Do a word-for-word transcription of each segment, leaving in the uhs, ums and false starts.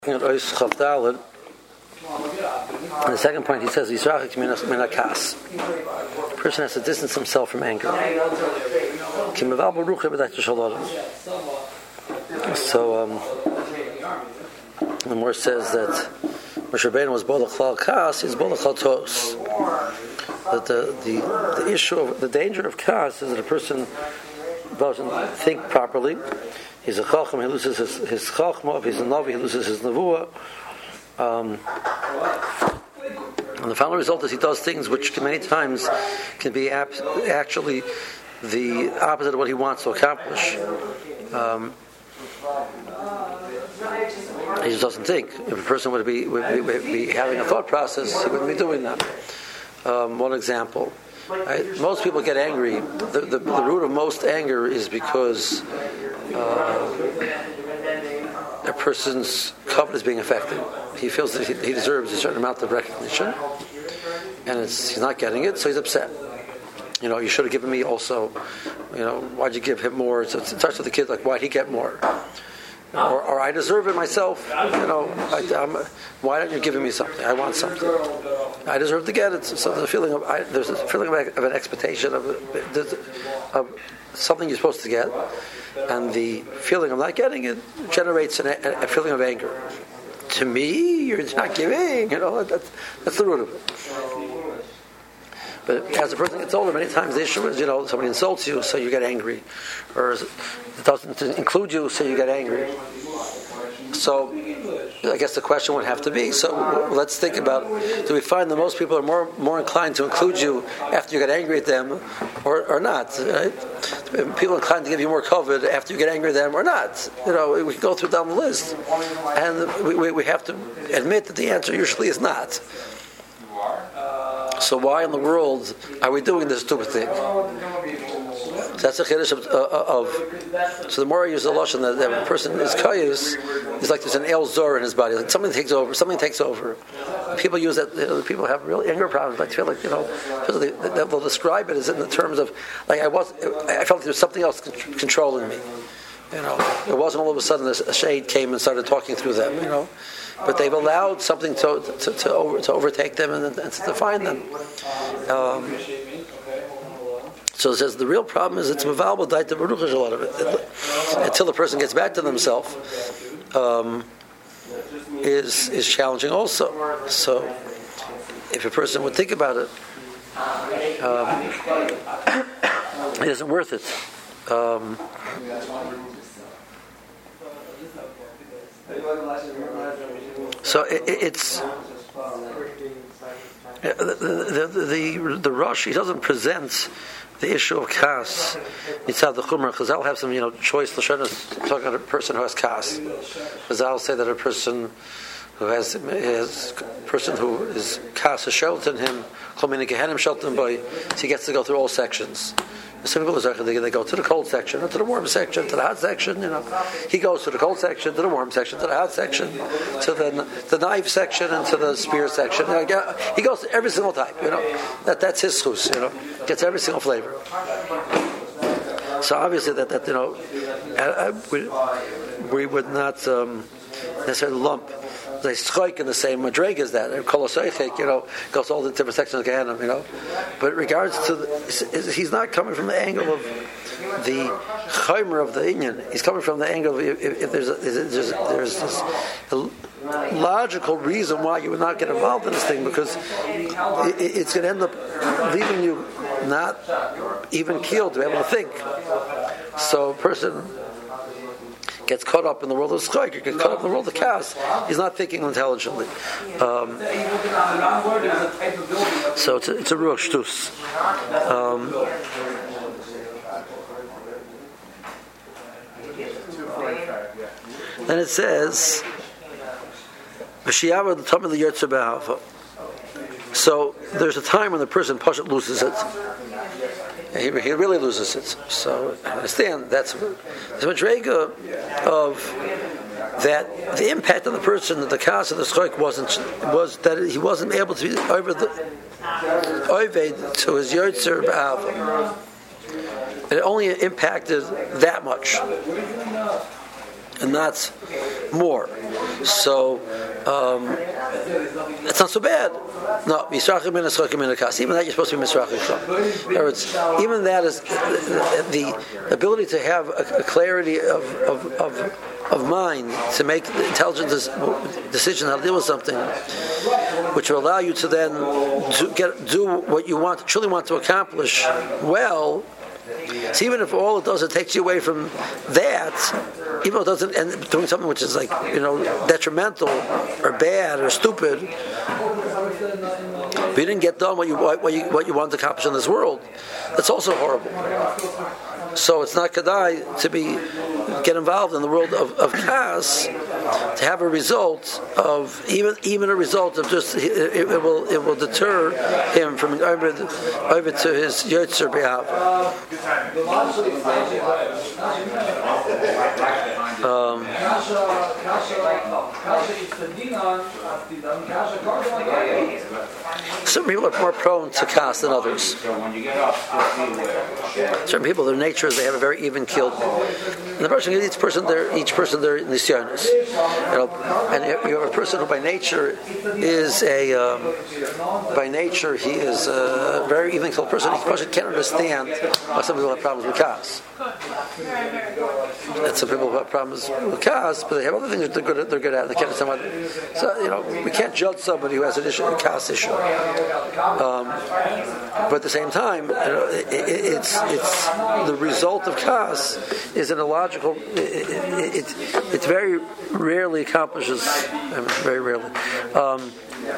In the second point, he says, "Yisrachik min hakas." A person has to distance himself from anger. So, um, the Morsh says that Moshe Rabbeinu was bolach lal kas, he's bolach lal tos. That the, the the issue of the danger of kas is that a person doesn't think properly. He's a chacham, he loses his, his chachma. If he's a navi, he loses his nevuah. Um, and the final result is he does things which many times can be ap- actually the opposite of what he wants to accomplish. Um, he just doesn't think. If a person would be, would be, would be having a thought process, he wouldn't be doing that. Um, one example. Right? Most people get angry. The, the, the root of most anger is because uh, a person's covenant is being affected. He feels that he, he deserves a certain amount of recognition, and it's, he's not getting it, so he's upset. You know, you should have given me also. You know, why'd you give him more? So it's in touch with the kid, like, why'd he get more? Or, or I deserve it myself. You know, I, I'm, why aren't you giving me something? I want something. I deserve to get it. So there's a feeling of I, there's a feeling of, of an expectation of, of something you're supposed to get, and the feeling of not getting it generates an, a, a feeling of anger. To me, you're not giving. You know, that's that's the root of it. But as a person gets older, many times the issue is, you know, somebody insults you, so you get angry, or it doesn't include you, so you get angry. So, I guess the question would have to be: so let's think about: do we find that most people are more more inclined to include you after you get angry at them, or or not? Right? People are inclined to give you more covet after you get angry at them, or not? You know, we can go through down the list, and we we, we have to admit that the answer usually is not. So why in the world are we doing this stupid thing? That's a chiddush of, uh, of. So the more I use the lashon that, that a person is kayus, it's like there's an el zor in his body. Like something takes over. Something takes over. People use that. You know, people have real anger problems. I feel like you know, they, they'll describe it as in the terms of like I was. I felt like there was something else controlling me. You know, it wasn't all of a sudden a shade came and started talking through them. You know. But they've allowed something to to, to, over, to overtake them and, and to define them. Um, so it says the real problem is it's mevalbal daita beruch a lot of it. Until the person gets back to themselves, um, is is challenging also. So if a person would think about it, um, it isn't worth it. Um, So it, it's the the the, the, the Rosh. He doesn't present the issue of kas. Mitzad the Chumrah. Chazal have some you know choice lashonos talking about a person who has kas. Chazal say that a person who has is a person who is kas is sheltered in him. Chomini gehenim sheltered by. So he gets to go through all sections. Some people they, they go to the cold section, or to the warm section, to the hot section. You know, he goes to the cold section, to the warm section, to the hot section, to the the knife section, and to the spear section. You know, he goes to every single type. You know, that that's his chus. You know, gets every single flavor. So obviously that that you know, I, I, we we would not um, necessarily lump. They strike in the same madreg as that. You know, goes all the different sections of Gehenna, you know. But in regards to, the, he's not coming from the angle of the chaymer of the inyan. He's coming from the angle of if, if there's a, there's, there's this logical reason why you would not get involved in this thing, because it, it's going to end up leaving you not even keeled to be able to think. So a person gets caught up in the world of schayk, gets caught up in the world of chaos. He's not thinking intelligently. Um, so it's a, it's a ruach shtus. Um, then it says, "V'shiyavad l'tamid l'yotzer b'ahava." So there's a time when the person pashat loses it. He, he really loses it. So I understand that's the madrega of that. The impact on the person that the kas of the schayk wasn't was that he wasn't able to be over the oved to his yotzer b'ahava. It only impacted that much. and not more. So um, it's not so bad. No, Yisrachim min Yisrachim min Kas. Even that you're supposed to be Yisrachim from. In other words, even that is the ability to have a, a clarity of of, of of mind to make the intelligent decision how to deal with something, which will allow you to then do, get do what you want, truly want to accomplish well. So even if all it does it takes you away from that, even though it doesn't end doing something which is like you know detrimental or bad or stupid, but you didn't get done what you what you what you wanted to accomplish in this world, that's also horrible. So it's not kedai to be get involved in the world of, of kas to have a result of even even a result of just it, it, it will it will deter him from going over, over to his yotzer behalf. Um, some people are more prone to kas than others. Certain people, their nature is they have a very even keeled. And the person, each person, their each person, their nisyonos. You know, and you have a person who by nature is a um, by nature he is a very even keeled person. He person can't understand why some people have problems with kas. And some people have problems with kas, but they have other things that they're good at. They're good at. They can't understand what. So you know, we can't judge somebody who has an issue, a kas issue. Um, but at the same time, you know, it, it, it's it's the result of kas is an illogical. It, it, it, it very rarely accomplishes. I mean, very rarely. Um,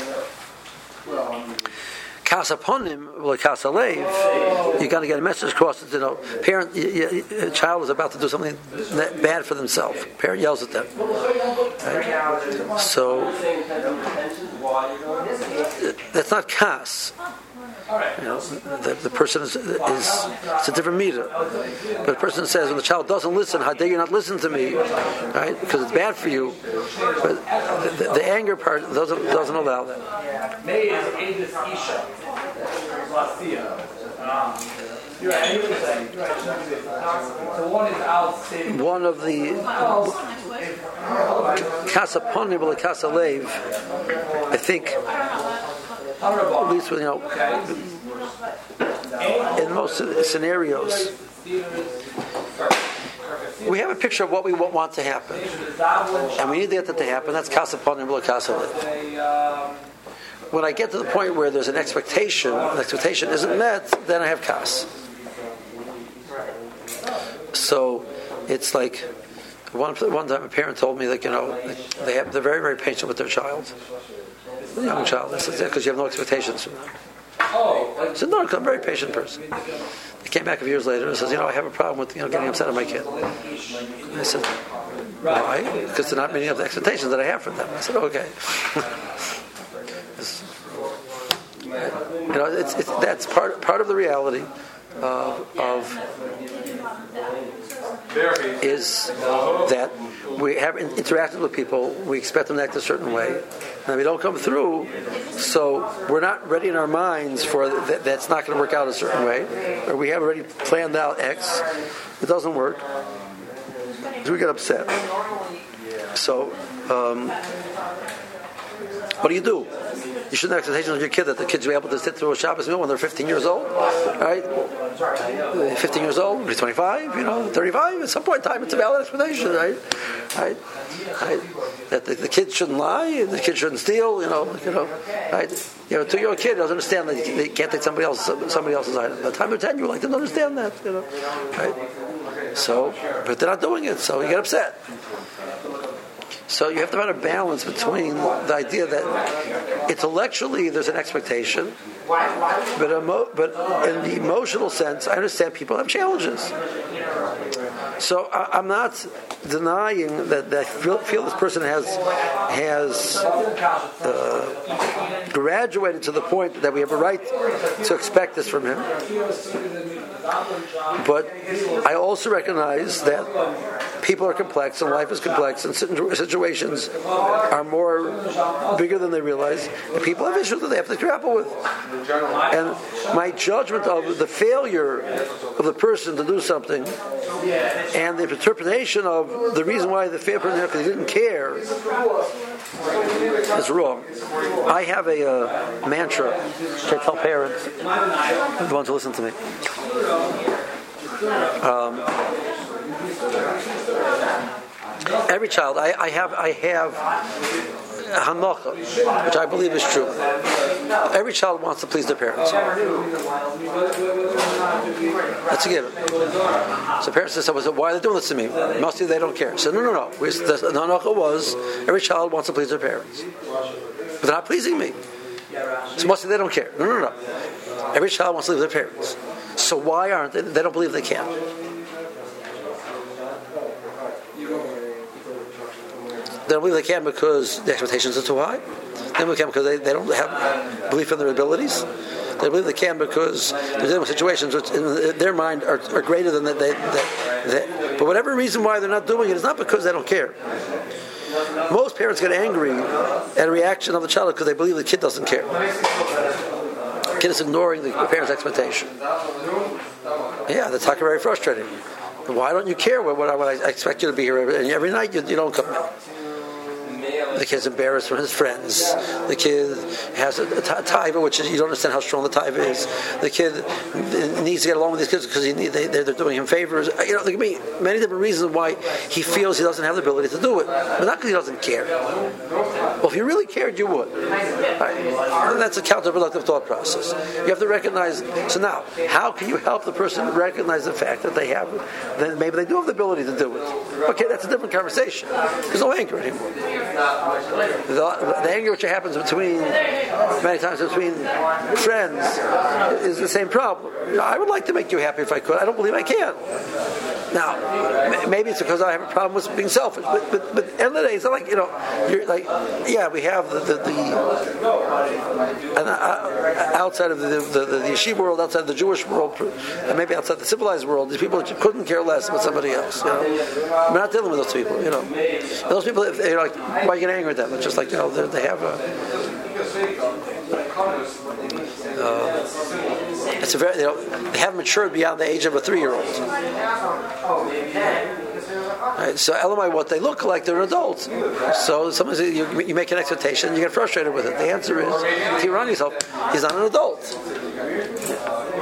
Kas upon him, like kas alev, you got to get a message across. You know, parent, a child is about to do something bad for themselves. Parent yells at them. Right? So that's not kas. You know, the, the person is, is it's a different meter. But the person says when the child doesn't listen, how dare you not listen to me, right? Because it's bad for you. But the, the, the anger part doesn't doesn't allow that. One of the kasaponim or kasalev, I think. At least, you know, in most scenarios, we have a picture of what we want to happen, and we need to get that to happen. That's kasaponim or kasalev. When I get to the point where there's an expectation, the expectation isn't met, then I have kas. So it's like one one time a parent told me that you know they have they're very very patient with their child. A young child. I said, yeah, because you have no expectations from them. I said, no, I'm a very patient person. He came back a few years later and says, you know, I have a problem with you know getting upset at my kid. And I said, why? Because they're not meeting up the expectations that I have from them. I said, okay. You know, it's, it's that's part part of the reality uh, of is that we have interacted with people, we expect them to act a certain way, and we don't come through, so we're not ready in our minds for that, that's not going to work out a certain way, or we have already planned out X, it doesn't work, so we get upset. So, um, what do you do? You shouldn't have expectations of your kid that the kids will be able to sit through a Shabbos meal when they're fifteen years old, right? fifteen years old, maybe twenty-five, you know, thirty-five. At some point in time, it's a valid expectation, right? Right? Right? That the, the kids shouldn't lie, the kids shouldn't steal, you know, you know, right? You know, a two-year-old kid doesn't understand that they can't take somebody else, somebody else's item. By the time they're ten, you're like, they don't understand that, you know, right? So, but they're not doing it, so you get upset. So you have to find a balance between the idea that intellectually there's an expectation, but emo- but in the emotional sense, I understand people have challenges. So I, I'm not denying that, that I feel, feel this person has has uh, graduated to the point that we have a right to expect this from him. But I also recognize that people are complex and life is complex and situations are more bigger than they realize, and people have issues that they have to grapple with. And my judgment of the failure of the person to do something and the interpretation of the reason why the fair person because he didn't care is wrong. I have a uh, mantra to tell parents, the ones who listen to me. Um, every child, I, I have, I have hanocha, which I believe is true. Every child wants to please their parents. That's a given. So parents say, so why are they doing this to me? Mostly they don't care. So no, no, no. We, the hanocha was every child wants to please their parents, but they're not pleasing me. So mostly they don't care. No, no, no. Every child wants to please their parents. So why aren't they? They don't believe they can. They don't believe they can because the expectations are too high. They don't believe they can because they, they don't have belief in their abilities. They believe they can because they're dealing with situations which in their mind are, are greater than they, they, they, they. But whatever reason why they're not doing it is not because they don't care. Most parents get angry at a reaction of the child because they believe the kid doesn't care. The kid is ignoring the parent's expectation. Yeah, that's very frustrating. Why don't you care what, what, I, what I expect you to be here every, every night? You, you don't come in. The kid's embarrassed from his friends. The kid has a, a, a taiva, which is, you don't understand how strong the taiva is. The kid needs to get along with these kids because he need, they, they're doing him favors. You know, there can be many different reasons why he feels he doesn't have the ability to do it, but not because he doesn't care. Well, if you really cared, you would. Right? That's a counterproductive thought process. You have to recognize. So now, how can you help the person recognize the fact that they have, that maybe they do have the ability to do it? Okay, that's a different conversation. There's no anger anymore. The, the anger which happens between many times between friends is the same problem. I would like to make you happy if I could. I don't believe I can. Now, maybe it's because I have a problem with being selfish. But, but, but at the end of the day, it's not like, you know, you're like, yeah, we have the, the, the and, uh, outside of the, the, the, the yeshiva world, outside of the Jewish world, and maybe outside the civilized world, these people couldn't care less about somebody else. You know, we're not dealing with those people. You know, those people, if they're like, why you get angry at them? It's just like, you know, they have a. Uh, it's a very, you know, they haven't matured beyond the age of a three-year-old. Right, so Elamai, what they look like, they're adults. So sometimes you, you make an expectation, you get frustrated with it. The answer is, if you run yourself, he's not an adult.